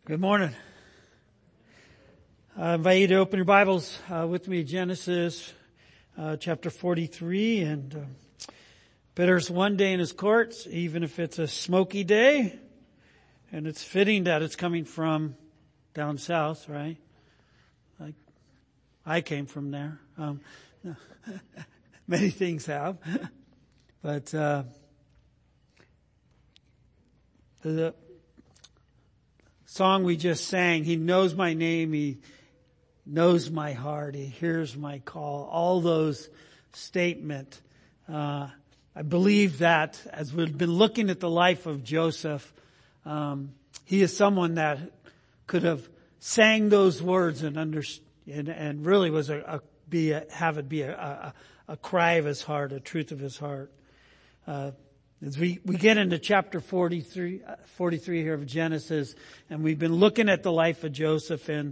Good morning. I invite you to open your Bibles with me, Genesis chapter 43. And bitter's one day in his courts, even if it's a smoky day. And it's fitting that it's coming from down south, right? Like I came from there. Many things have. But the song we just sang, He knows my name, He knows my heart, He hears my call. All those statements. I believe that as we've been looking at the life of Joseph, he is someone that could have sang those words and really was have it be a cry of his heart, a truth of his heart. As we get into chapter 43 here of Genesis, and we've been looking at the life of Joseph, and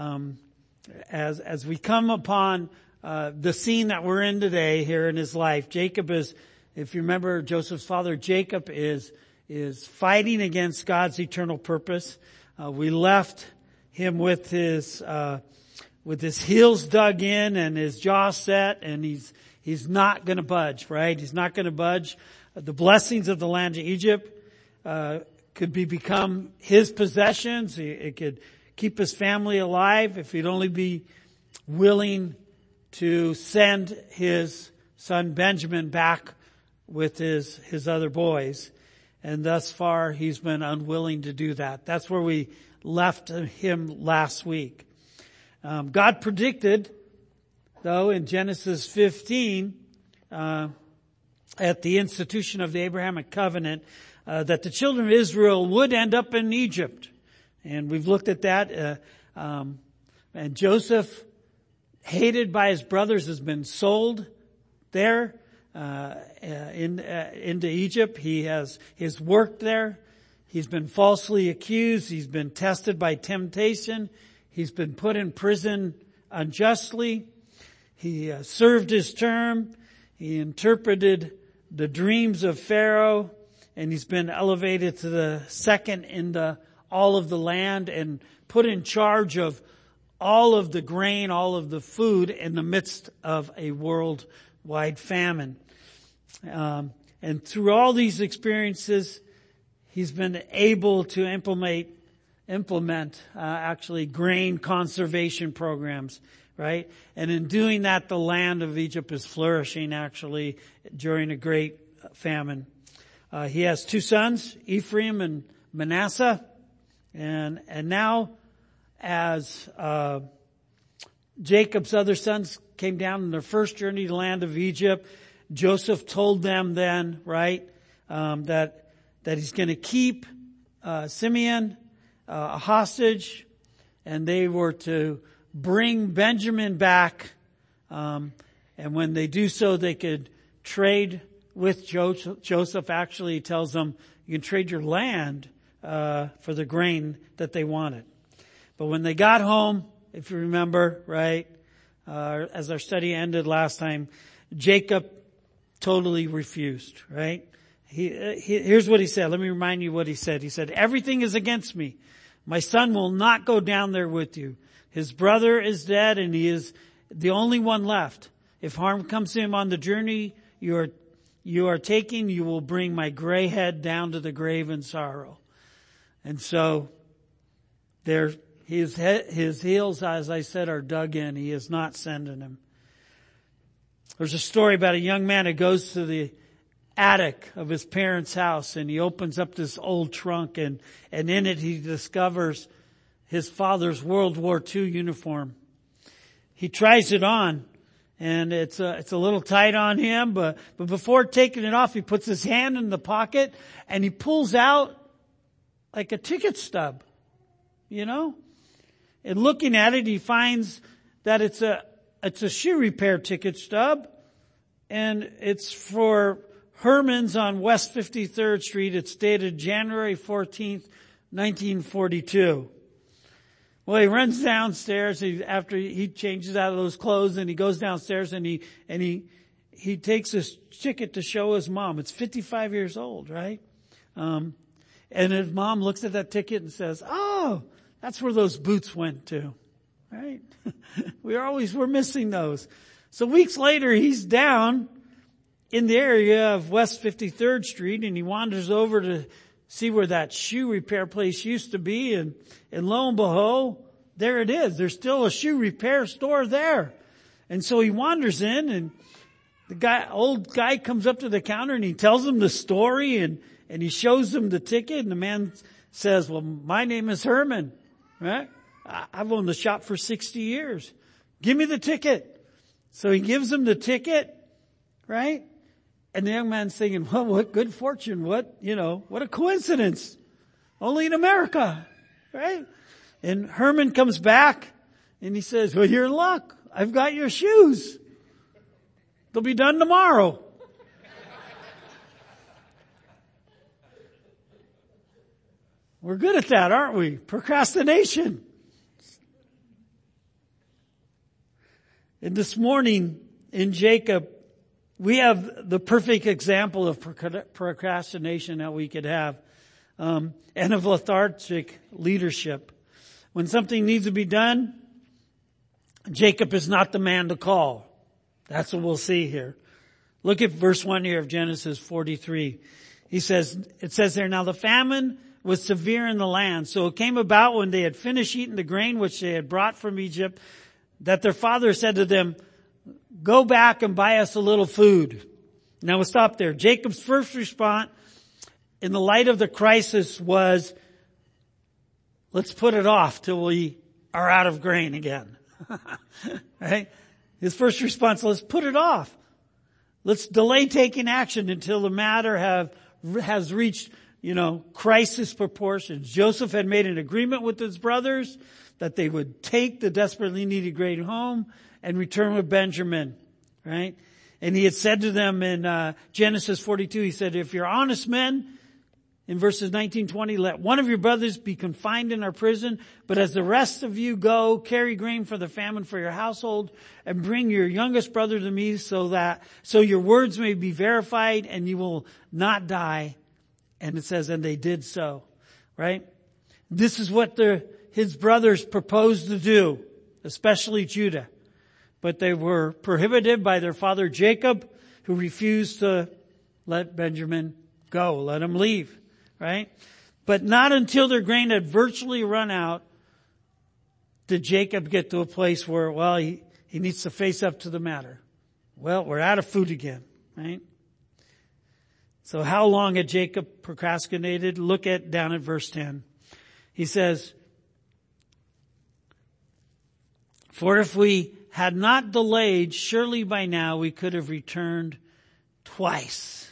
as we come upon the scene that we're in today here in his life, Jacob is, if you remember Joseph's father, Jacob is fighting against God's eternal purpose. We left him with his heels dug in and his jaw set, and he's not going to budge, right? He's not going to budge. The blessings of the land of Egypt could become his possessions. It could keep his family alive if he'd only be willing to send his son Benjamin back with his other boys. And thus far, he's been unwilling to do that. That's where we left him last week. God predicted, though, in Genesis 15, at the institution of the Abrahamic covenant, that the children of Israel would end up in Egypt. And we've looked at that. And Joseph, hated by his brothers, has been sold there into Egypt. He has worked there. He's been falsely accused. He's been tested by temptation. He's been put in prison unjustly. He served his term. He interpreted the dreams of Pharaoh, and he's been elevated to the second in all of the land and put in charge of all of the grain, all of the food in the midst of a worldwide famine. And through all these experiences, he's been able to implement actually grain conservation programs. Right? And in doing that, the land of Egypt is flourishing actually during a great famine. He has two sons, Ephraim and Manasseh. And now as Jacob's other sons came down on their first journey to the land of Egypt, Joseph told them then, right, that he's going to keep Simeon a hostage, and they were to bring Benjamin back, and when they do so, they could trade with Joseph. Joseph actually tells them, you can trade your land for the grain that they wanted. But when they got home, if you remember, right, as our study ended last time, Jacob totally refused, right? Here's what he said. Let me remind you what he said. He said, everything is against me. My son will not go down there with you. His brother is dead, and he is the only one left. If harm comes to him on the journey you are taking, you will bring my gray head down to the grave in sorrow. And so his heels, as I said, are dug in. He is not sending him. There's a story about a young man who goes to the attic of his parents' house, and he opens up this old trunk, and in it he discovers his father's World War II uniform. He tries it on, and it's a little tight on him, but before taking it off, he puts his hand in the pocket and he pulls out like a ticket stub, and looking at it, he finds that it's a shoe repair ticket stub, and it's for Herman's on West 53rd Street. It's dated January 14th, 1942. Well, he runs downstairs after he changes out of those clothes, and he goes downstairs and he takes this ticket to show his mom. It's 55 years old, right? And his mom looks at that ticket and says, "Oh, oh, that's where those boots went to, right? We're missing those. So weeks later, he's down in the area of West 53rd Street, and he wanders over to see where that shoe repair place used to be, and lo and behold, there it is. There's still a shoe repair store there. And so he wanders in, and the old guy comes up to the counter and he tells him the story, and he shows him the ticket, and the man says, well, my name is Herman, right? I've owned the shop for 60 years. Give me the ticket. So he gives him the ticket, right? And the young man's thinking, well, what good fortune, what a coincidence. Only in America, right? And Herman comes back and he says, well, you're in luck. I've got your shoes. They'll be done tomorrow. We're good at that, aren't we? Procrastination. And this morning in Jacob, we have the perfect example of procrastination that we could have, and of lethargic leadership. When something needs to be done, Jacob is not the man to call. That's what we'll see here. Look at verse 1 here of Genesis 43. It says there, now the famine was severe in the land. So it came about when they had finished eating the grain which they had brought from Egypt, that their father said to them, go back and buy us a little food. Now we'll stop there. Jacob's first response in the light of the crisis was, let's put it off till we are out of grain again. Right? His first response, let's put it off. Let's delay taking action until the matter has reached, crisis proportions. Joseph had made an agreement with his brothers that they would take the desperately needed grain home and return with Benjamin, right? And he had said to them in Genesis 42, he said, if you're honest men, in verses 19-20, let one of your brothers be confined in our prison, but as the rest of you go, carry grain for the famine for your household, and bring your youngest brother to me so your words may be verified and you will not die. And it says, and they did so, right? This is what his brothers proposed to do, especially Judah. But they were prohibited by their father Jacob, who refused to let Benjamin go, let him leave. Right? But not until their grain had virtually run out did Jacob get to a place where, he needs to face up to the matter. Well, we're out of food again, right? So how long had Jacob procrastinated? Look down at verse 10. He says, for if we had not delayed, surely by now we could have returned twice.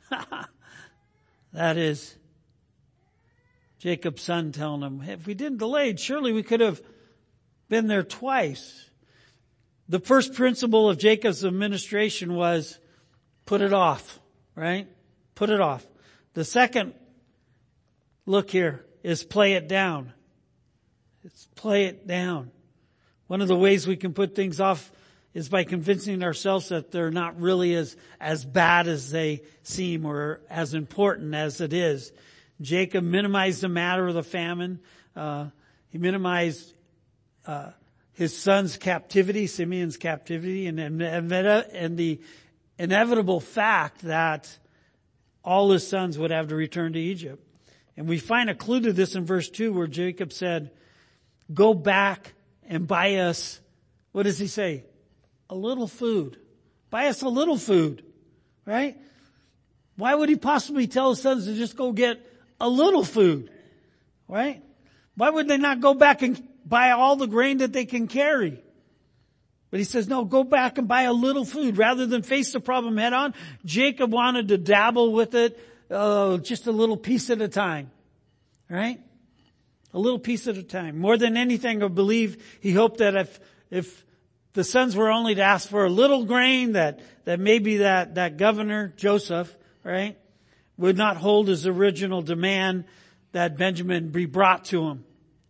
That is Jacob's son telling him, if we didn't delay, surely we could have been there twice. The first principle of Jacob's administration was put it off, right? Put it off. The second, look here, is play it down. It's play it down. One of the ways we can put things off is by convincing ourselves that they're not really as bad as they seem or as important as it is. Jacob minimized the matter of the famine. He minimized his son's captivity, Simeon's captivity, and the inevitable fact that all his sons would have to return to Egypt. And we find a clue to this in verse 2 where Jacob said, go back and buy us, what does he say? A little food. Buy us a little food, right? Why would he possibly tell his sons to just go get a little food, right? Why would they not go back and buy all the grain that they can carry? But he says, no, go back and buy a little food. Rather than face the problem head on, Jacob wanted to dabble with it, just a little piece at a time, right? A little piece at a time. More than anything, I believe he hoped that if the sons were only to ask for a little grain, that maybe that governor, Joseph, right, would not hold his original demand that Benjamin be brought to him.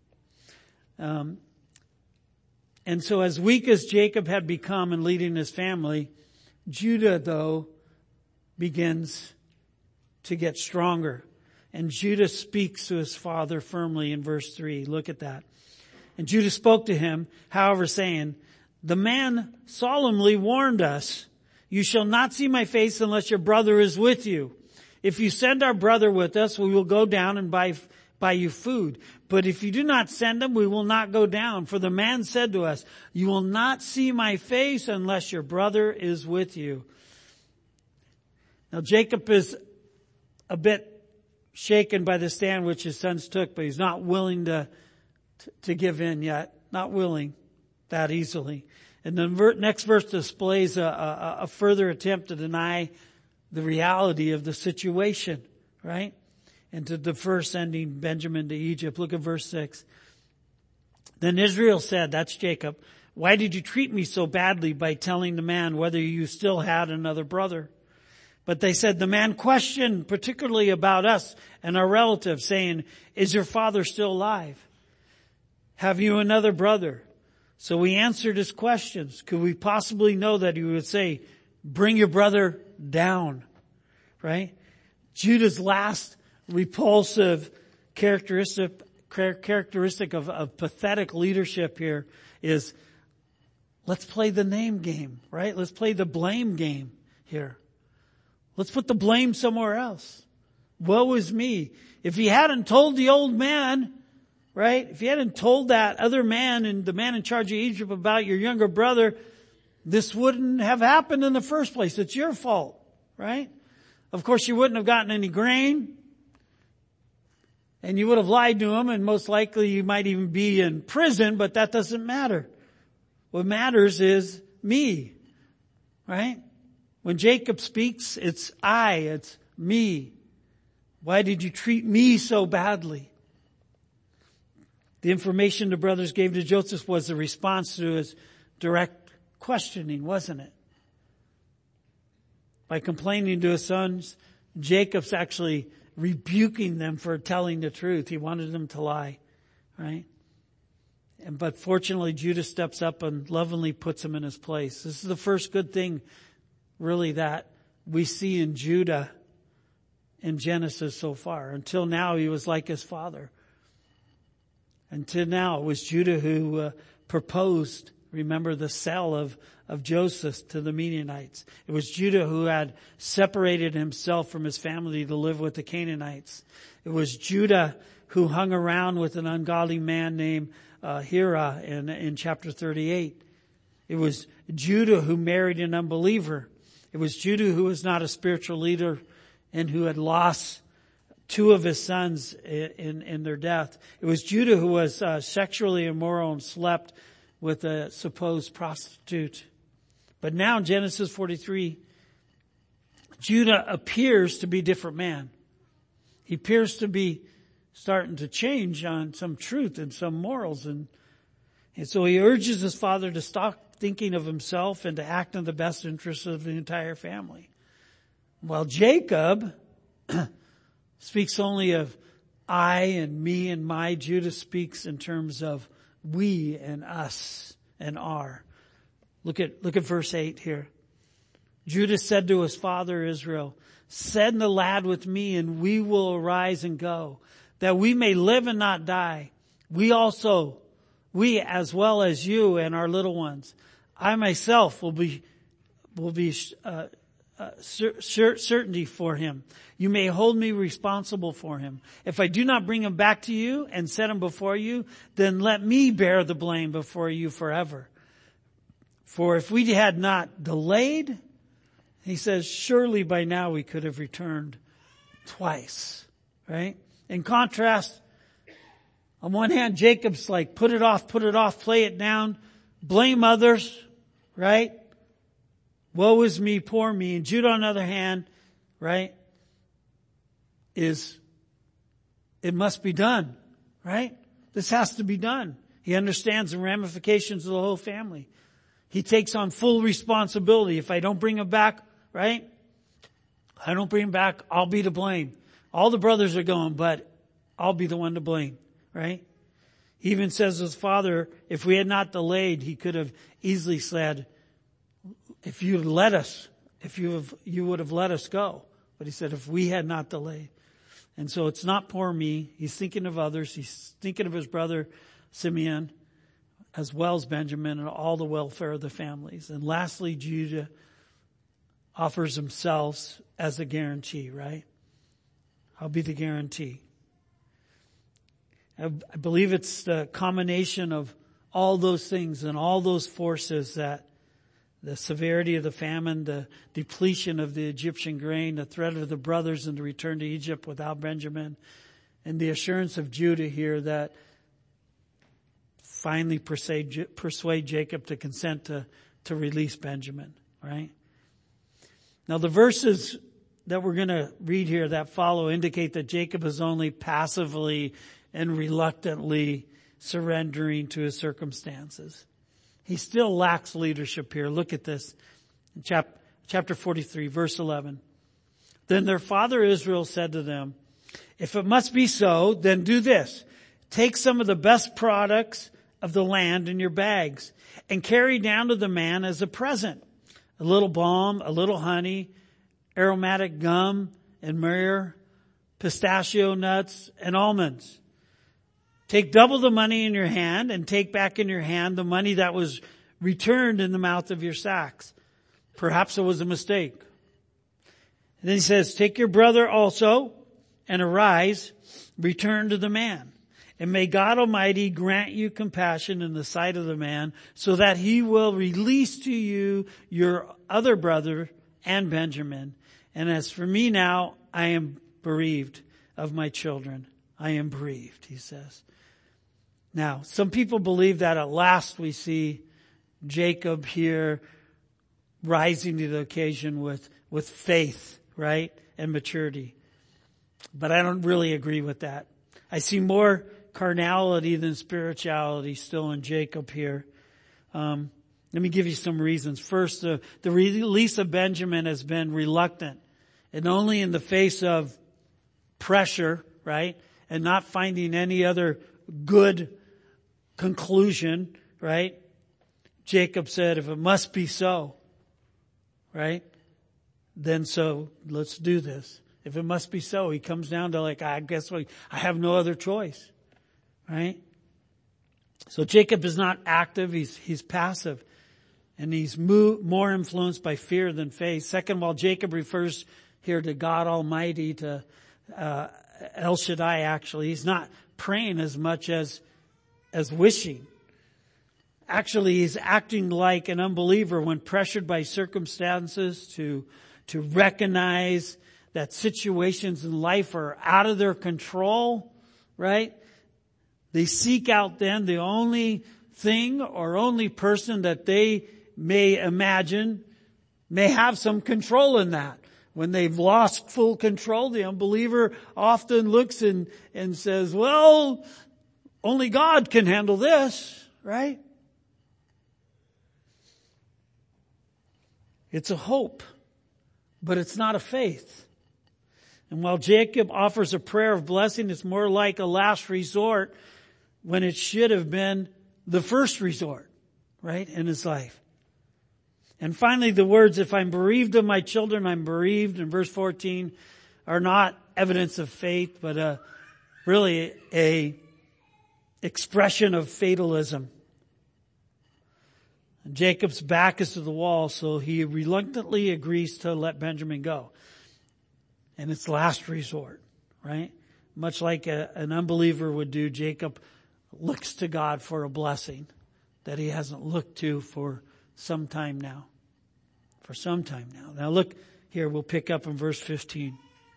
And so as weak as Jacob had become in leading his family, Judah, though, begins to get stronger. And Judah speaks to his father firmly in verse 3. Look at that. And Judah spoke to him, however, saying, the man solemnly warned us, you shall not see my face unless your brother is with you. If you send our brother with us, we will go down and buy you food. But if you do not send him, we will not go down. For the man said to us, you will not see my face unless your brother is with you. Now Jacob is a bit shaken by the stand which his sons took, but he's not willing to give in yet. Not willing that easily. And the next verse displays a further attempt to deny the reality of the situation, right? And to defer sending Benjamin to Egypt. Look at verse 6. Then Israel said, that's Jacob, why did you treat me so badly by telling the man whether you still had another brother? But they said, the man questioned particularly about us and our relatives, saying, is your father still alive? Have you another brother? So we answered his questions. Could we possibly know that he would say, bring your brother down? Right? Judah's last repulsive characteristic of pathetic leadership here is, let's play the name game, right? Let's play the blame game here. Let's put the blame somewhere else. Woe is me. If he hadn't told the old man, right? If he hadn't told that other man and the man in charge of Egypt about your younger brother, this wouldn't have happened in the first place. It's your fault, right? Of course, you wouldn't have gotten any grain. And you would have lied to him, and most likely you might even be in prison, but that doesn't matter. What matters is me, right? When Jacob speaks, it's it's me. Why did you treat me so badly? The information the brothers gave to Joseph was a response to his direct questioning, wasn't it? By complaining to his sons, Jacob's actually rebuking them for telling the truth. He wanted them to lie, right? But fortunately, Judah steps up and lovingly puts him in his place. This is the first good thing, really, that we see in Judah in Genesis so far. Until now, he was like his father. Until now, it was Judah who proposed, remember, the sale of Joseph to the Midianites. It was Judah who had separated himself from his family to live with the Canaanites. It was Judah who hung around with an ungodly man named Hira in chapter 38. It was Judah who married an unbeliever. It was Judah who was not a spiritual leader and who had lost two of his sons in their death. It was Judah who was sexually immoral and slept with a supposed prostitute. But now in Genesis 43, Judah appears to be a different man. He appears to be starting to change on some truth and some morals. And so he urges his father to stop thinking of himself and to act in the best interests of the entire family. While Jacob speaks only of I and me and my, Judah speaks in terms of we and us and our. Look at verse 8 here. Judah said to his father Israel, send the lad with me and we will arise and go, that we may live and not die. We as well as you and our little ones. I myself will be certainty for him. You may hold me responsible for him. If I do not bring him back to you and set him before you, then let me bear the blame before you forever. For if we had not delayed, he says, surely by now we could have returned twice, right? In contrast, on one hand, Jacob's like, put it off, play it down, blame others, right? Woe is me, poor me. And Judah, on the other hand, right, it must be done, right? This has to be done. He understands the ramifications of the whole family. He takes on full responsibility. If I don't bring him back, right? I don't bring him back, I'll be to blame. All the brothers are going, but I'll be the one to blame, right? He even says his father, if we had not delayed, he could have easily said, if you had let us, you would have let us go. But he said, if we had not delayed. And so it's not poor me. He's thinking of others. He's thinking of his brother Simeon, as well as Benjamin, and all the welfare of the families. And lastly, Judah offers himself as a guarantee, right? I'll be the guarantee. I believe it's the combination of all those things and all those forces, that the severity of the famine, the depletion of the Egyptian grain, the threat of the brothers and the return to Egypt without Benjamin, and the assurance of Judah here that finally persuade Jacob to consent to release Benjamin, right? Now the verses that we're going to read here that follow indicate that Jacob is only passively and reluctantly surrendering to his circumstances. He still lacks leadership here. Look at this. In chapter 43, verse 11. Then their father Israel said to them, if it must be so, then do this. Take some of the best products of the land in your bags and carry down to the man as a present a little balm, a little honey, aromatic gum and myrrh, pistachio nuts and almonds. Take double the money in your hand and take back in your hand the money that was returned in the mouth of your sacks. Perhaps it was a mistake. And then he says, take your brother also and arise, return to the man. And may God Almighty grant you compassion in the sight of the man so that he will release to you your other brother and Benjamin. And as for me now, I am bereaved of my children. I am bereaved, he says. Now, some people believe that at last we see Jacob here rising to the occasion with faith, right? And maturity. But I don't really agree with that. I see more carnality than spirituality still in Jacob here. Let me give you some reasons. First, the release of Benjamin has been reluctant, and only in the face of pressure, right? And not finding any other good conclusion, right? Jacob said, if it must be so, right? Then so, let's do this. If it must be so, he comes down to like, I guess I have no other choice, right? So Jacob is not active, he's passive. And he's more influenced by fear than faith. Second, while Jacob refers here to God Almighty, to El Shaddai actually, he's not praying as much as wishing. Actually, he's acting like an unbeliever when pressured by circumstances to recognize that situations in life are out of their control, right? They seek out then the only thing or only person that they may imagine may have some control in that. When they've lost full control, the unbeliever often looks and says, well, only God can handle this, right? It's a hope, but it's not a faith. And while Jacob offers a prayer of blessing, it's more like a last resort when it should have been the first resort, right, in his life. And finally, the words, if I'm bereaved of my children, I'm bereaved, in verse 14, are not evidence of faith, but really a expression of fatalism. And Jacob's back is to the wall, so he reluctantly agrees to let Benjamin go. And it's last resort, right? Much like an unbeliever would do, Jacob looks to God for a blessing that he hasn't looked to for some time now. For some time now. Now look here, we'll pick up in verse 15.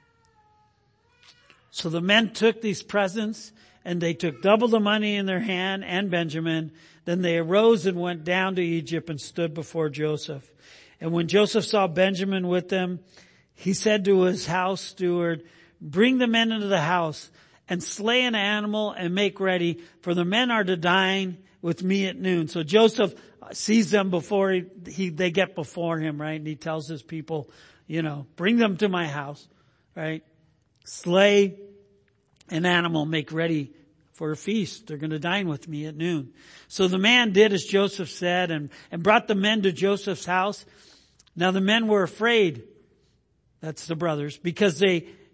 So the men took these presents, and they took double the money in their hand and Benjamin. Then they arose and went down to Egypt and stood before Joseph. And when Joseph saw Benjamin with them, he said to his house steward, bring the men into the house and slay an animal and make ready, for the men are to dine with me at noon. So Joseph sees them before they get before him, right? And he tells his people, bring them to my house, right? Slay an animal, make ready for a feast. They're going to dine with me at noon. So the man did as Joseph said and brought the men to Joseph's house. Now the men were afraid, that's the brothers, because they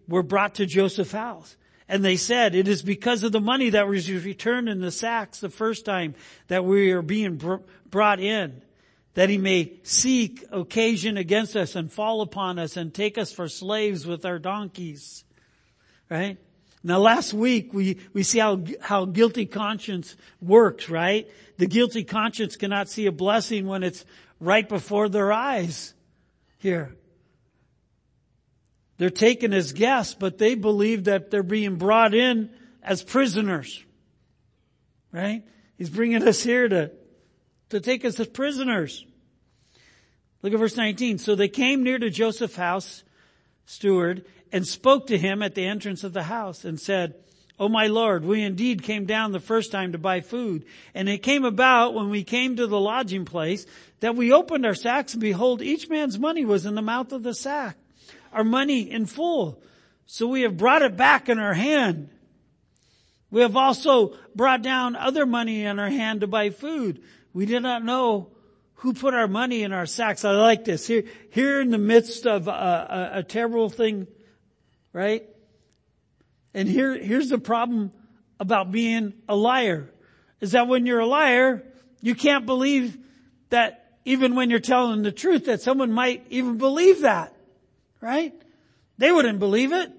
were brought to Joseph's house. And they said, it is because of the money that was returned in the sacks the first time that we are being brought in, that he may seek occasion against us and fall upon us and take us for slaves with our donkeys. Right? Now last week we see how guilty conscience works, right? The guilty conscience cannot see a blessing when it's right before their eyes here. They're taken as guests, but they believe that they're being brought in as prisoners. Right? He's bringing us here to take us as prisoners. Look at verse 19. So they came near to Joseph's house steward and spoke to him at the entrance of the house and said, "O my Lord, we indeed came down the first time to buy food. And it came about when we came to the lodging place that we opened our sacks, and behold, each man's money was in the mouth of the sack, our money in full. So we have brought it back in our hand. We have also brought down other money in our hand to buy food. We did not know who put our money in our sacks." I like this. Here in the midst of a terrible thing, right? And here's the problem about being a liar, is that when you're a liar, you can't believe that even when you're telling the truth, that someone might even believe that. Right? They wouldn't believe it.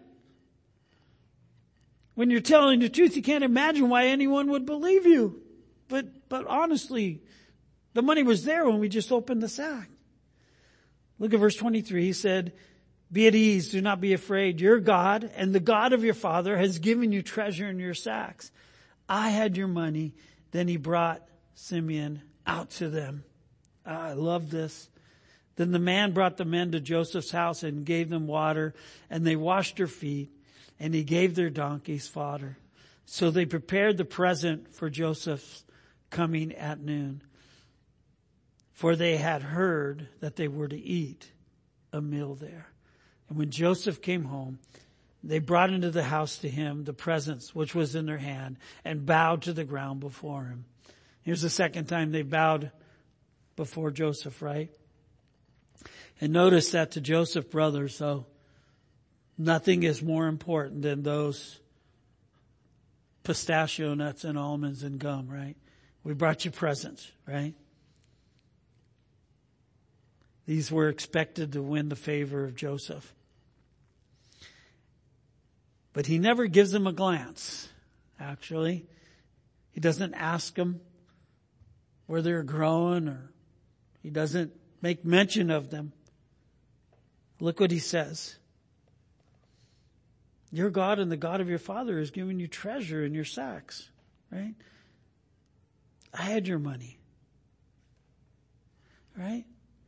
When you're telling the truth, you can't imagine why anyone would believe you. But honestly, the money was there when we just opened the sack. Look at verse 23. He said, "Be at ease, do not be afraid. Your God and the God of your father has given you treasure in your sacks. I had your money." Then he brought Simeon out to them. I love this. Then the man brought the men to Joseph's house and gave them water, and they washed their feet, and he gave their donkeys fodder. So they prepared the present for Joseph's coming at noon, for they had heard that they were to eat a meal there. And when Joseph came home, they brought into the house to him the presents which was in their hand, and bowed to the ground before him. Here's the second time they bowed before Joseph, right? And notice that to Joseph's brothers, so nothing is more important than those pistachio nuts and almonds and gum, right? We brought you presents, right? These were expected to win the favor of Joseph. But he never gives them a glance, actually. He doesn't ask them where they're growing, or he doesn't make mention of them. Look what he says. Your God and the God of your father has given you treasure in your sacks, right? I had your money, right?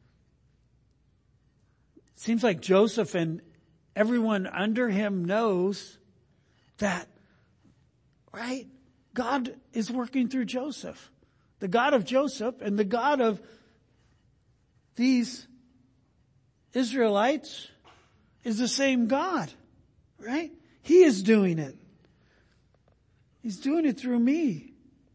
Seems like Joseph and everyone under him knows that, right? God is working through Joseph. The God of Joseph and the God of these Israelites is the same God, right? He is doing it. He's doing it through me.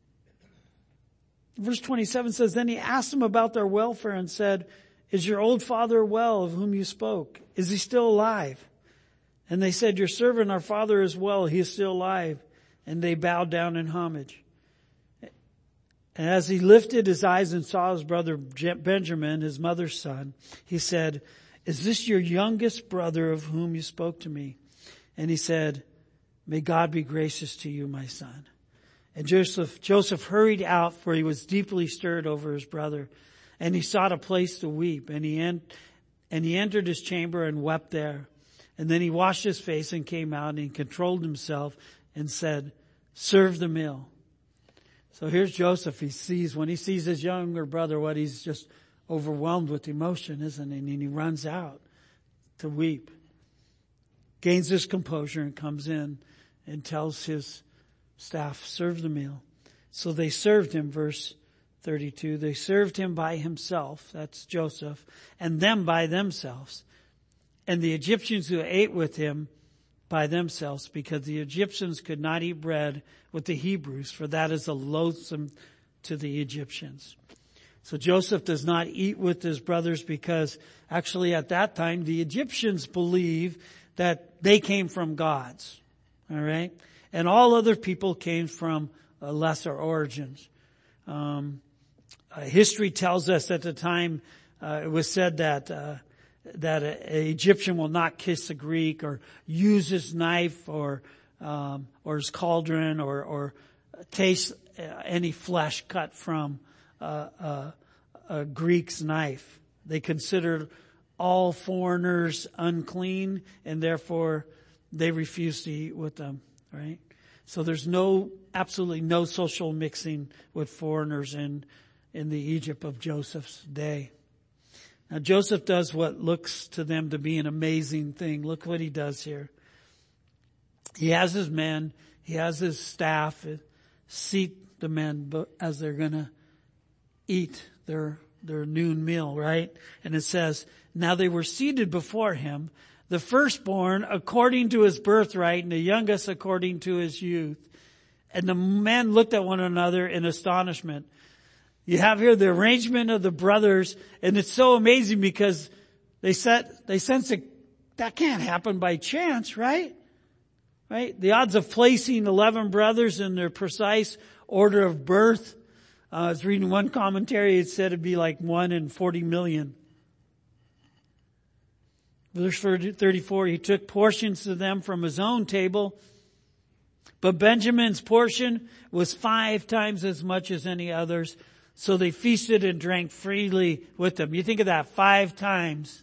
Verse 27 says, "Then he asked them about their welfare and said, 'Is your old father well of whom you spoke? Is he still alive?' And they said, 'Your servant, our father, is well. He is still alive.' And they bowed down in homage. And as he lifted his eyes and saw his brother Benjamin, his mother's son, he said, 'Is this your youngest brother of whom you spoke to me?' And he said, 'May God be gracious to you, my son.' And Joseph hurried out, for he was deeply stirred over his brother. And he sought a place to weep. And he entered his chamber and wept there. And then he washed his face and came out, and he controlled himself and said, 'Serve the meal.'" So here's Joseph. When he sees his younger brother, he's just overwhelmed with emotion, isn't he? And he runs out to weep. Gains his composure and comes in and tells his staff, "Serve the meal." So they served him, verse 32. They served him by himself, that's Joseph, and them by themselves. And the Egyptians who ate with him by themselves, because the Egyptians could not eat bread with the Hebrews, for that is a loathsome to the Egyptians. So Joseph does not eat with his brothers because actually at that time the Egyptians believe that they came from gods. All right? And all other people came from lesser origins. History tells us at the time, it was said that an Egyptian will not kiss a Greek or use his knife or his cauldron or taste any flesh cut from a Greek's knife. They considered all foreigners unclean, and therefore they refused to eat with them, right? So there's absolutely no social mixing with foreigners in the Egypt of Joseph's day. Now Joseph does what looks to them to be an amazing thing. Look what he does here. He has his men, he has his staff seat the men as they're gonna eat their noon meal, right? And it says, now they were seated before him, the firstborn according to his birthright and the youngest according to his youth. And the men looked at one another in astonishment. You have here the arrangement of the brothers, and it's so amazing because they sense that can't happen by chance, right? Right? The odds of placing 11 brothers in their precise order of birth, I was reading one commentary, it said it'd be like 1 in 40 million. Verse 34, he took portions to them from his own table, but Benjamin's portion was 5 times as much as any others. So they feasted and drank freely with them. You think of that, 5 times.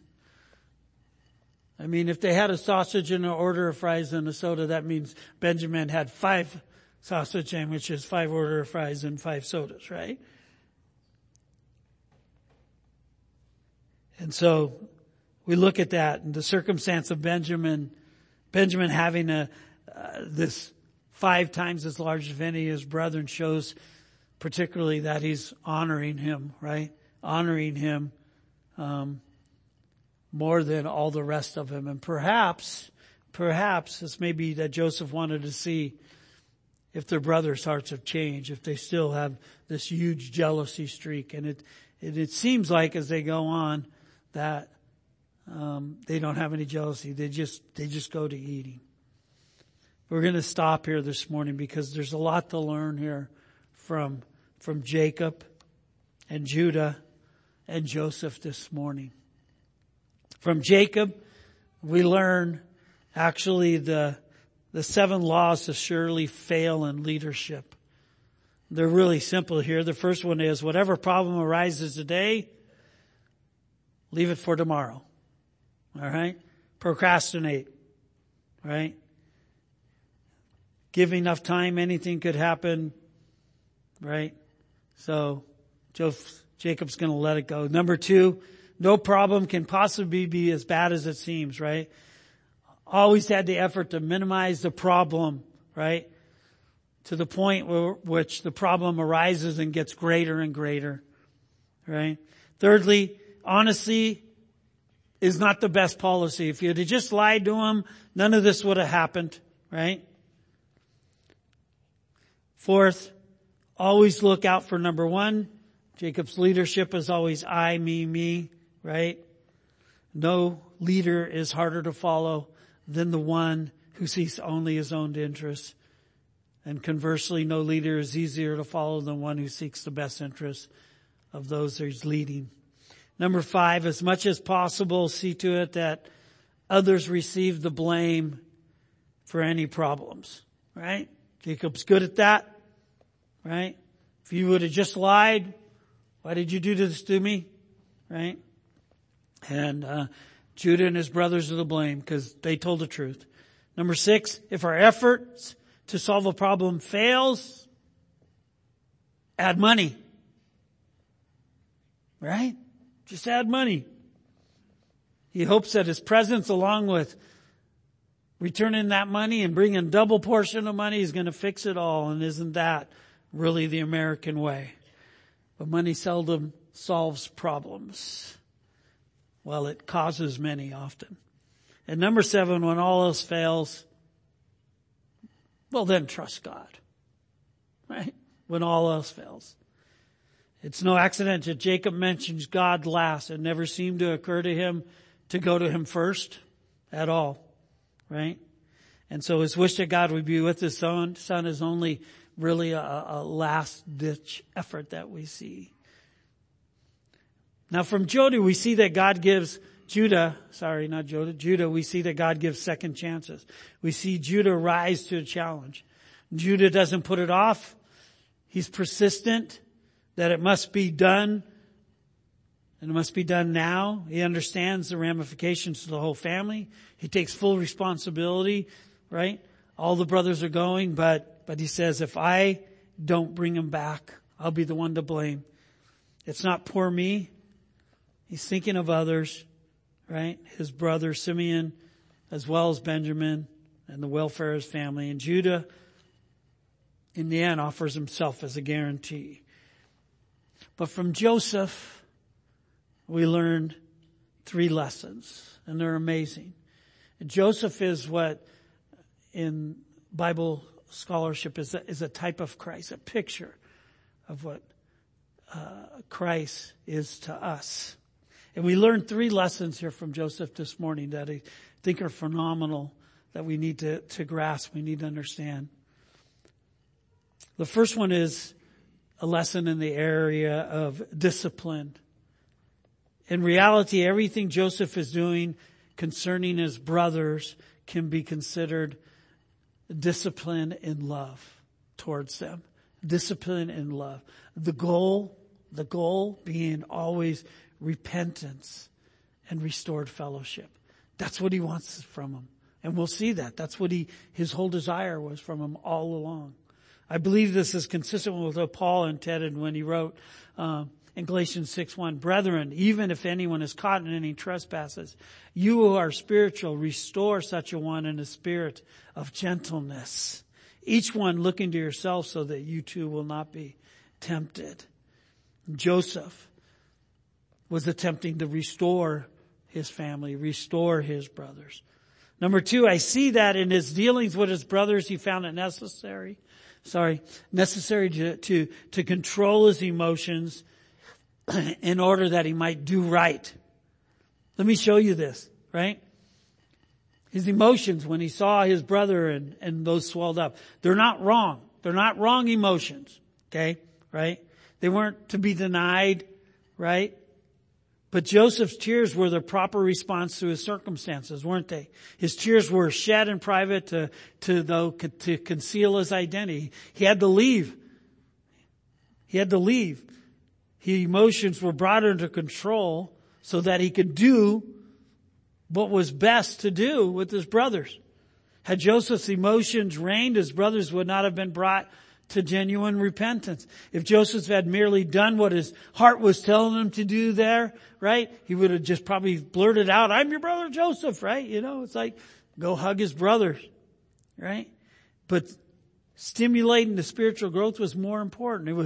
I mean, if they had a sausage and an order of fries and a soda, that means Benjamin had 5 sausage sandwiches, 5 order of fries, and 5 sodas, right? And so we look at that and the circumstance of Benjamin having this 5 times as large as any of his brethren shows particularly that he's honoring him, right? Honoring him more than all the rest of him. And perhaps this may be that Joseph wanted to see if their brothers' hearts have changed, if they still have this huge jealousy streak. And it seems like as they go on that they don't have any jealousy. They just go to eating. We're going to stop here this morning because there's a lot to learn here from Jacob and Judah and Joseph this morning. From Jacob, we learn actually the 7 laws to surely fail in leadership. They're really simple here. The first one is whatever problem arises today, leave it for tomorrow. All right? Procrastinate. Right? Give enough time, anything could happen. Right? So Jacob's going to let it go. Number 2, no problem can possibly be as bad as it seems, right? Always had the effort to minimize the problem, right? To the point which the problem arises and gets greater and greater, right? Thirdly, honesty is not the best policy. If you had just lied to him, none of this would have happened, right? Fourth, always look out for number 1. Jacob's leadership is always I, me, right? No leader is harder to follow than the one who seeks only his own interests. And conversely, no leader is easier to follow than one who seeks the best interests of those he's leading. Number 5, as much as possible, see to it that others receive the blame for any problems, right? Jacob's good at that, right? If you would have just lied, why did you do this to me? Right? And Judah and his brothers are to blame because they told the truth. Number 6, if our efforts to solve a problem fails, add money. Right? Just add money. He hopes that his presence along with returning that money and bringing double portion of money is going to fix it all. And isn't that really the American way? But money seldom solves problems. Well, it causes many often. And number 7, when all else fails, well then trust God. Right? When all else fails. It's no accident that Jacob mentions God last. It never seemed to occur to him to go to him first at all. right? And so his wish that God would be with his son is only really a last-ditch effort that we see. Now from Judah, we see that God gives Judah, we see that God gives second chances. We see Judah rise to a challenge. Judah doesn't put it off. He's persistent that it must be done, and it must be done now. He understands the ramifications to the whole family. He takes full responsibility, right? All the brothers are going, but he says, if I don't bring him back, I'll be the one to blame. It's not poor me. He's thinking of others, right? His brother Simeon, as well as Benjamin, and the welfare of his family. And Judah, in the end, offers himself as a guarantee. But from Joseph, we learned 3 lessons, and they're amazing. Joseph is what in Bible scholarship is a type of Christ, a picture of what Christ is to us. And we learned 3 lessons here from Joseph this morning that I think are phenomenal, that we need to grasp, we need to understand. The first one is a lesson in the area of discipline. In reality, everything Joseph is doing concerning his brothers can be considered discipline in love towards them. Discipline in love. The goal being always repentance and restored fellowship. That's what he wants from them. And we'll see that. That's what his whole desire was from them all along. I believe this is consistent with what Paul intended when he wrote in Galatians 6:1, brethren, even if anyone is caught in any trespasses, you who are spiritual, restore such a one in a spirit of gentleness. Each one looking to yourself so that you too will not be tempted. Joseph was attempting to restore his family, restore his brothers. Number 2, I see that in his dealings with his brothers, he found it necessary to control his emotions in order that he might do right. Let me show you this, right? His emotions when he saw his brother and those swelled up. They're not wrong. They're not wrong emotions. Okay? Right? They weren't to be denied. Right? But Joseph's tears were the proper response to his circumstances, weren't they? His tears were shed in private to conceal his identity. He had to leave. His emotions were brought under control so that he could do what was best to do with his brothers. Had Joseph's emotions reigned, his brothers would not have been brought to genuine repentance. If Joseph had merely done what his heart was telling him to do there, right? He would have just probably blurted out, I'm your brother Joseph, right? It's like, go hug his brothers, right? But stimulating the spiritual growth was more important.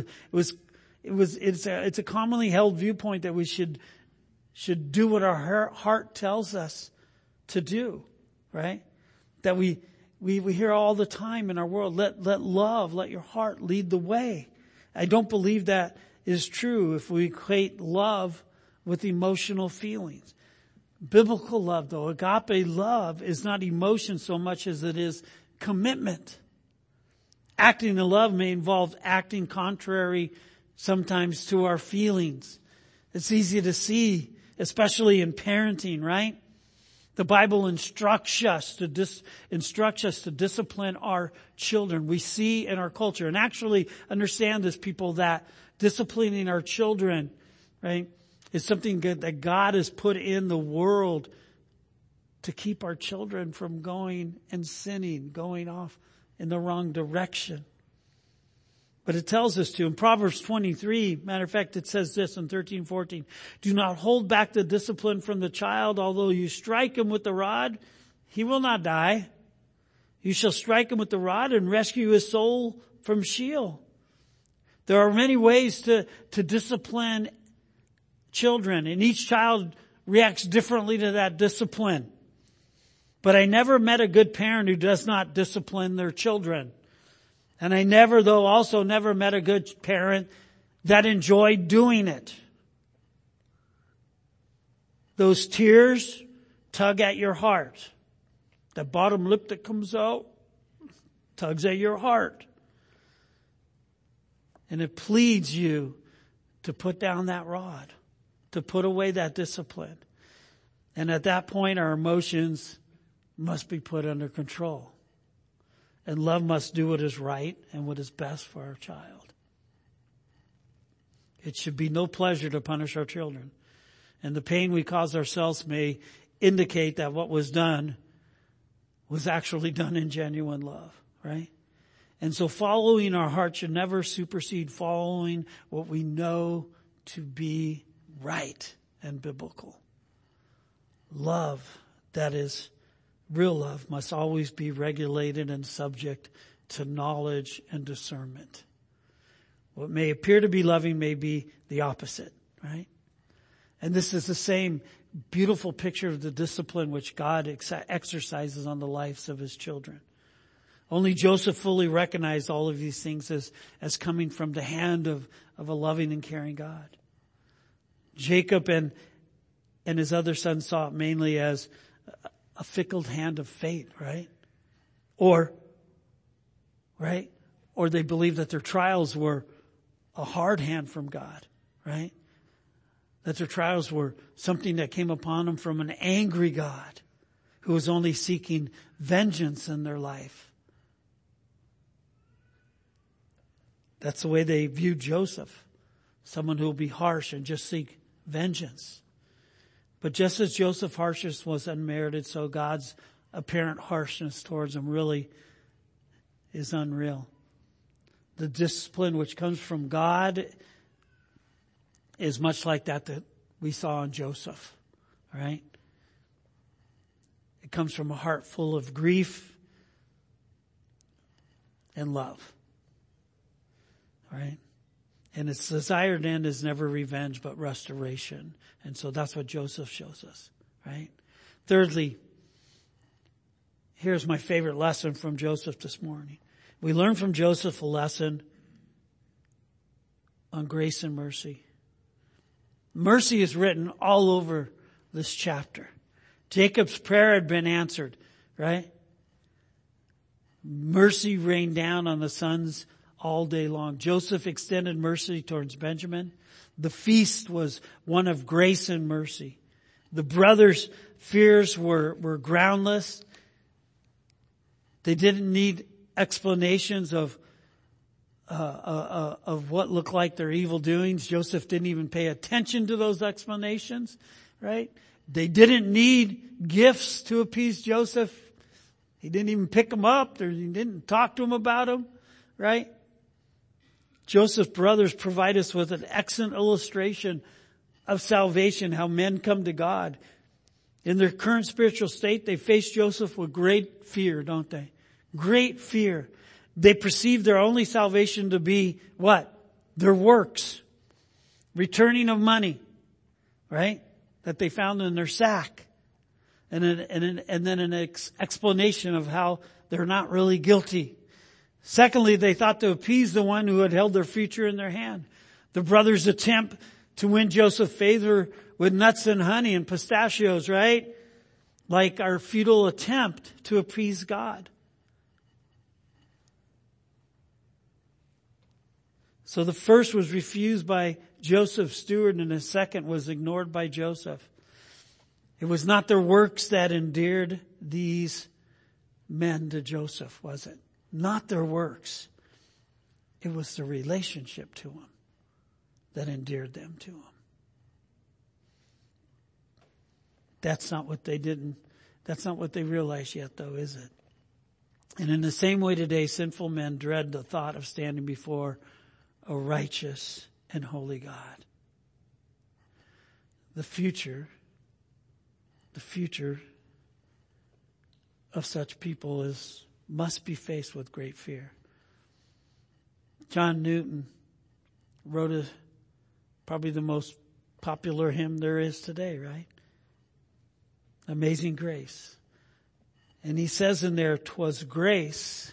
It's a commonly held viewpoint that we should do what our heart tells us to do, right? That we hear all the time in our world, let your heart lead the way. I don't believe that is true if we equate love with emotional feelings. Biblical love, though, agape love, is not emotion so much as it is commitment. Acting in love may involve acting contrary sometimes to our feelings. It's easy to see, especially in parenting, right? The Bible instructs us to discipline our children. We see in our culture, and actually understand this, people, that disciplining our children, right, is something good that God has put in the world to keep our children from going and sinning, going off in the wrong direction. But it tells us to. In Proverbs 23, matter of fact, it says this in 13:14. Do not hold back the discipline from the child. Although you strike him with the rod, he will not die. You shall strike him with the rod and rescue his soul from Sheol. There are many ways to discipline children, and each child reacts differently to that discipline. But I never met a good parent who does not discipline their children. And I never met a good parent that enjoyed doing it. Those tears tug at your heart. That bottom lip that comes out tugs at your heart. And it pleads you to put down that rod, to put away that discipline. And at that point, our emotions must be put under control. And love must do what is right and what is best for our child. It should be no pleasure to punish our children. And the pain we cause ourselves may indicate that what was done was actually done in genuine love, right? And so following our heart should never supersede following what we know to be right and biblical. Love, that is real love, must always be regulated and subject to knowledge and discernment. What may appear to be loving may be the opposite, right? And this is the same beautiful picture of the discipline which God exercises on the lives of his children. Only Joseph fully recognized all of these things as coming from the hand of a loving and caring God. Jacob and his other sons saw it mainly as a fickle hand of fate, right? Or they believed that their trials were a hard hand from God, right? That their trials were something that came upon them from an angry God who was only seeking vengeance in their life. That's the way they viewed Joseph. Someone who will be harsh and just seek vengeance. But just as Joseph's harshness was unmerited, so God's apparent harshness towards him really is unreal. The discipline which comes from God is much like that we saw in Joseph, right? It comes from a heart full of grief and love, right? And its desired end is never revenge, but restoration. And so that's what Joseph shows us, right? Thirdly, here's my favorite lesson from Joseph this morning. We learn from Joseph a lesson on grace and mercy. Mercy is written all over this chapter. Jacob's prayer had been answered, right? Mercy rained down on the sons all day long. Joseph extended mercy towards Benjamin. The feast was one of grace and mercy. The brothers' fears were groundless. They didn't need explanations of what looked like their evil doings. Joseph didn't even pay attention to those explanations, right? They didn't need gifts to appease Joseph. He didn't even pick them up, or he didn't talk to him about them, right? Joseph's brothers provide us with an excellent illustration of salvation, how men come to God. In their current spiritual state, they face Joseph with great fear, don't they? Great fear. They perceive their only salvation to be what? Their works. Returning of money, right? That they found in their sack. And then an explanation of how they're not really guilty. Secondly, they thought to appease the one who had held their future in their hand. The brothers' attempt to win Joseph's favor with nuts and honey and pistachios, right? Like our futile attempt to appease God. So the first was refused by Joseph's steward, and the second was ignored by Joseph. It was not their works that endeared these men to Joseph, was it? Not their works. It was the relationship to him that endeared them to him. That's not what they realized yet, though, is it? And in the same way today, sinful men dread the thought of standing before a righteous and holy God. The future of such people must be faced with great fear. John Newton wrote probably the most popular hymn there is today, right? Amazing Grace. And he says in there, 'twas grace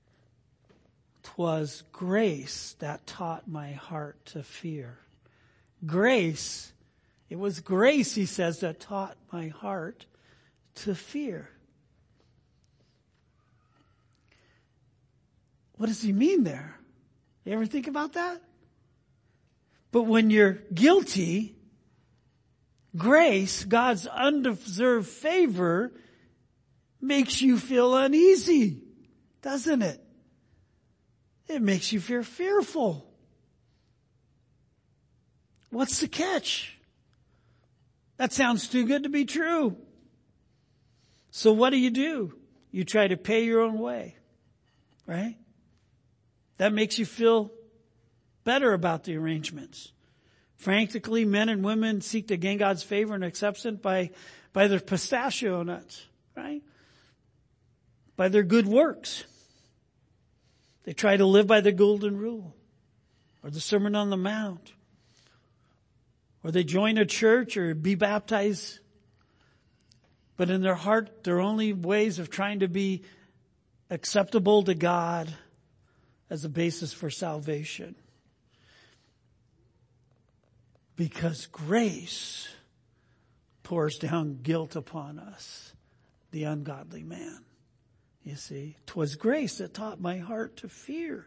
that taught my heart to fear. Grace, it was grace, he says, that taught my heart to fear. what does he mean there? You ever think about that? But when you're guilty, grace, God's undeserved favor, makes you feel uneasy, doesn't it? It makes you feel fearful. What's the catch? That sounds too good to be true. So what do? You try to pay your own way, right? That makes you feel better about the arrangements. Frantically, men and women seek to gain God's favor and acceptance by their pistachio nuts, right? By their good works. They try to live by the golden rule or the Sermon on the Mount. Or they join a church or be baptized. But in their heart, their only ways of trying to be acceptable to God as a basis for salvation. Because grace pours down guilt upon us, the ungodly man. You see, 'twas grace that taught my heart to fear.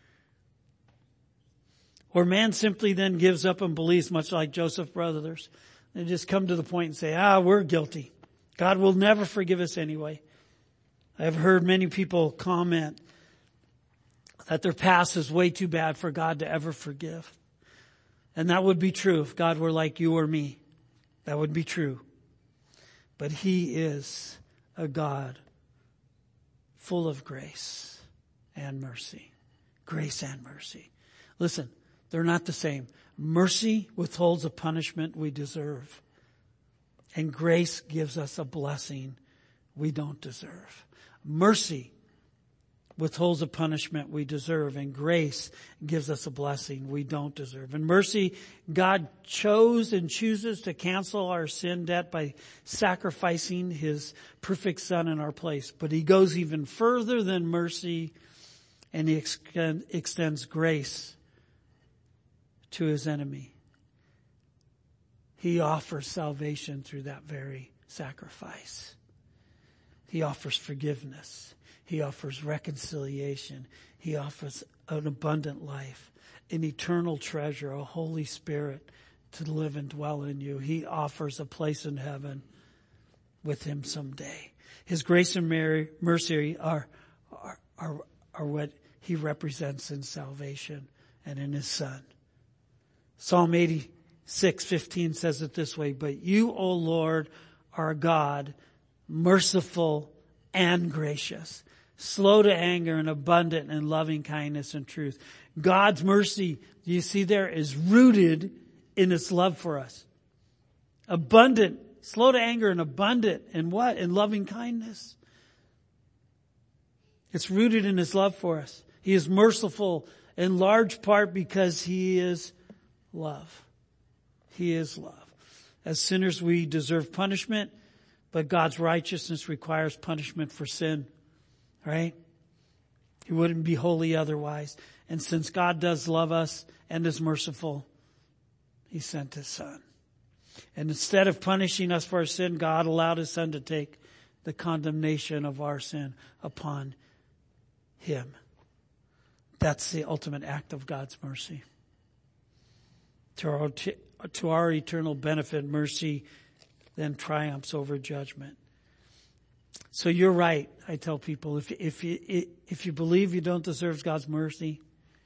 Or man simply then gives up and believes, much like Joseph's brothers. They just come to the point and say, we're guilty. God will never forgive us anyway. I've heard many people comment that their past is way too bad for God to ever forgive. And that would be true if God were like you or me. That would be true. But He is a God full of grace and mercy. Grace and mercy. Listen, they're not the same. Mercy withholds a punishment we deserve. And grace gives us a blessing we don't deserve. Mercy withholds a punishment we deserve, and grace gives us a blessing we don't deserve. In mercy, God chose and chooses to cancel our sin debt by sacrificing His perfect Son in our place. But He goes even further than mercy, and He extends grace to His enemy. He offers salvation through that very sacrifice. He offers forgiveness. He offers reconciliation. He offers an abundant life, an eternal treasure, a Holy Spirit to live and dwell in you. He offers a place in heaven with Him someday. His grace and mercy are what He represents in salvation and in His Son. Psalm 86:15 says it this way, but you, O Lord, are God, merciful and gracious, slow to anger and abundant in loving kindness and truth. God's mercy, do you see there, is rooted in His love for us. Abundant, slow to anger and abundant in what? In loving kindness. It's rooted in His love for us. He is merciful in large part because He is love. He is love. As sinners, we deserve punishment, but God's righteousness requires punishment for sin. Right? He wouldn't be holy otherwise. And since God does love us and is merciful, He sent His Son. And instead of punishing us for our sin, God allowed His Son to take the condemnation of our sin upon Him. That's the ultimate act of God's mercy. To our eternal benefit, mercy then triumphs over judgment. So you're right, I tell people, if you believe you don't deserve God's mercy,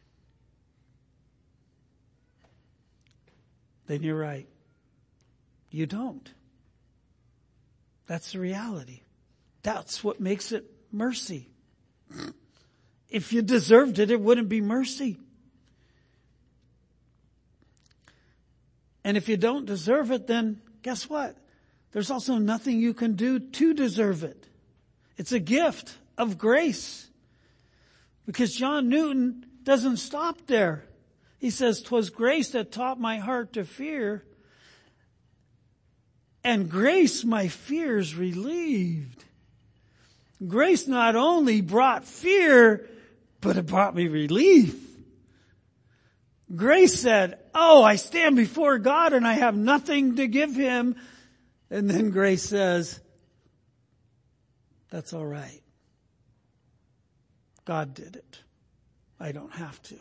then you're right. You don't. That's the reality. That's what makes it mercy. If you deserved it, it wouldn't be mercy. And if you don't deserve it, then guess what? There's also nothing you can do to deserve it. It's a gift of grace. Because John Newton doesn't stop there. He says, 'twas grace that taught my heart to fear, and grace my fears relieved. Grace not only brought fear, but it brought me relief. Grace said, I stand before God and I have nothing to give Him. And then grace says, that's all right. God did it. I don't have to.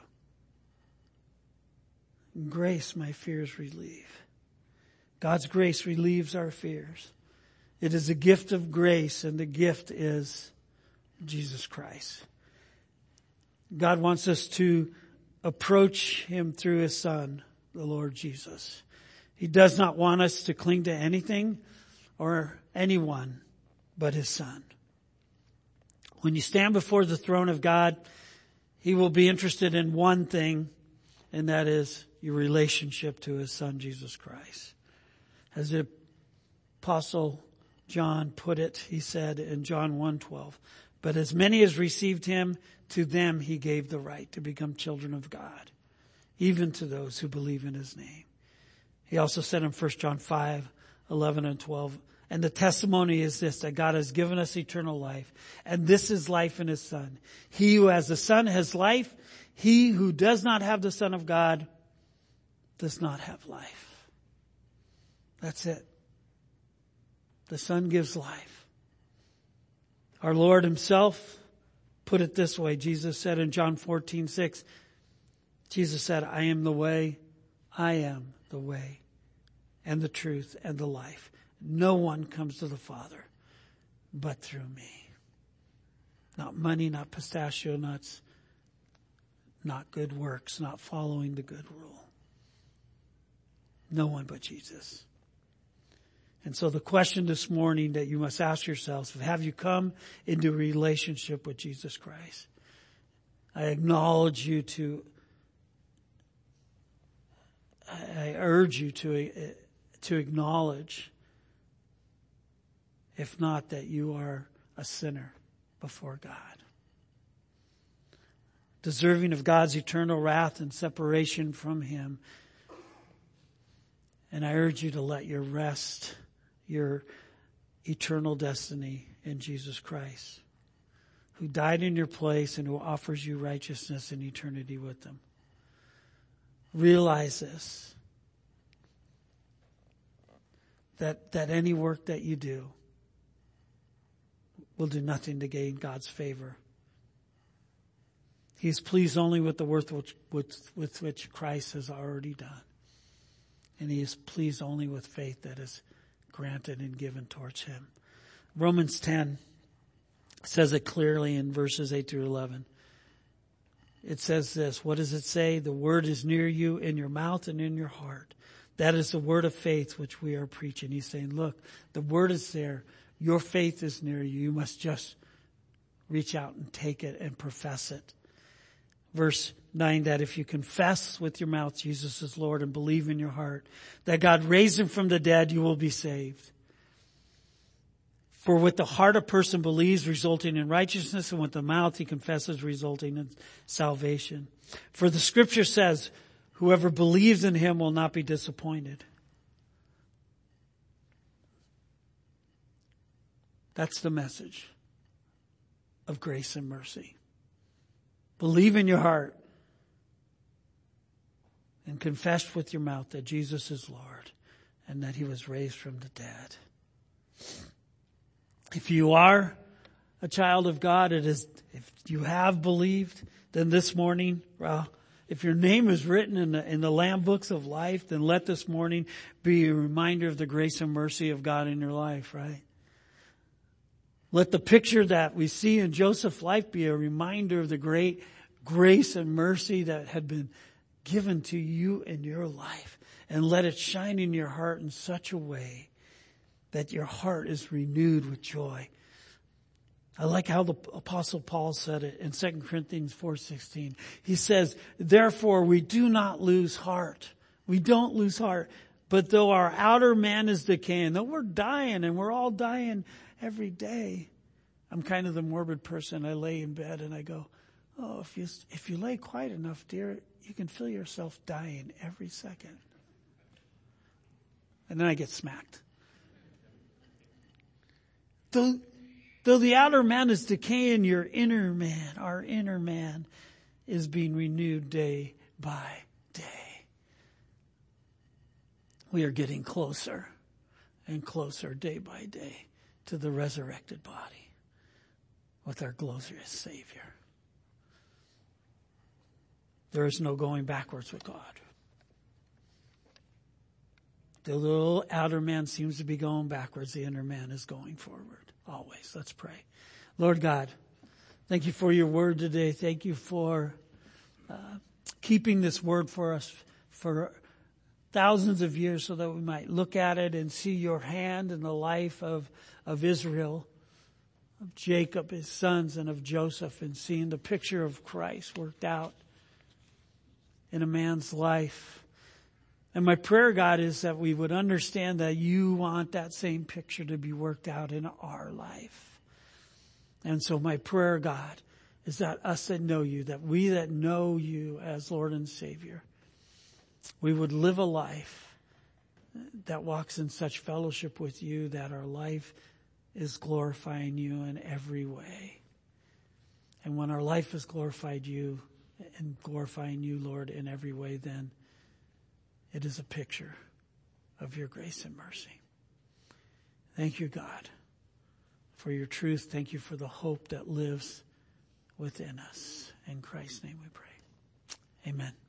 In grace, my fears relieve. God's grace relieves our fears. It is a gift of grace, and the gift is Jesus Christ. God wants us to approach Him through His Son, the Lord Jesus. He does not want us to cling to anything or anyone but His Son. When you stand before the throne of God, He will be interested in one thing, and that is your relationship to His Son, Jesus Christ. As the Apostle John put it, he said in John 1:12, "But as many as received Him, to them He gave the right to become children of God, even to those who believe in His name." He also said in 1 John 5:11 and 12, "And the testimony is this, that God has given us eternal life, and this is life in His Son. He who has the Son has life. He who does not have the Son of God does not have life." That's it. The Son gives life. Our Lord Himself put it this way. Jesus said in John 14:6, Jesus said, I am the way and the truth and the life. No one comes to the Father but through me. Not money, not pistachio nuts, not good works, not following the good rule. No one but Jesus. And so the question this morning that you must ask yourselves, have you come into a relationship with Jesus Christ? I urge you to acknowledge, if not, that you are a sinner before God, deserving of God's eternal wrath and separation from Him. And I urge you to let your eternal destiny in Jesus Christ, who died in your place and who offers you righteousness and eternity with Him. Realize this, that any work that you do will do nothing to gain God's favor. He is pleased only with the work with which Christ has already done. And He is pleased only with faith that is granted and given towards Him. Romans 10 says it clearly in verses 8 through 11. It says this, what does it say? The word is near you, in your mouth and in your heart. That is the word of faith which we are preaching. He's saying, look, the word is there. Your faith is near you. You must just reach out and take it and profess it. Verse 9, that if you confess with your mouth Jesus is Lord and believe in your heart that God raised Him from the dead, you will be saved. For with the heart a person believes, resulting in righteousness, and with the mouth he confesses, resulting in salvation. For the scripture says, whoever believes in Him will not be disappointed. That's the message of grace and mercy. Believe in your heart and confess with your mouth that Jesus is Lord and that He was raised from the dead. If you are a child of God, if you have believed, then this morning, if your name is written in the Lamb books of life, then let this morning be a reminder of the grace and mercy of God in your life, right? Let the picture that we see in Joseph's life be a reminder of the great grace and mercy that had been given to you in your life. And let it shine in your heart in such a way that your heart is renewed with joy. I like how the Apostle Paul said it in 2 Corinthians 4:16. He says, therefore we do not lose heart. We don't lose heart. But though our outer man is decaying, though we're dying, and we're all dying every day. I'm kind of the morbid person. I lay in bed and I go, oh, if you lay quiet enough, dear, you can feel yourself dying every second. And then I get smacked. Though the outer man is decaying, our inner man is being renewed day by day. We are getting closer and closer day by day to the resurrected body with our glorious Savior. there is no going backwards with God. The little outer man seems to be going backwards. The inner man is going forward. Always. Let's pray. Lord God, thank you for your word today. Thank you for keeping this word for us for thousands of years so that we might look at it and see your hand in the life of Israel, of Jacob, his sons, and of Joseph, and seeing the picture of Christ worked out in a man's life. And my prayer, God, is that we would understand that you want that same picture to be worked out in our life. And so my prayer, God, is that us that know you, that we that know you as Lord and Savior, we would live a life that walks in such fellowship with you that our life is glorifying you in every way. And when our life has glorified you and glorifying you, Lord, in every way, then it is a picture of your grace and mercy. Thank you, God, for your truth. Thank you for the hope that lives within us. In Christ's name we pray. Amen.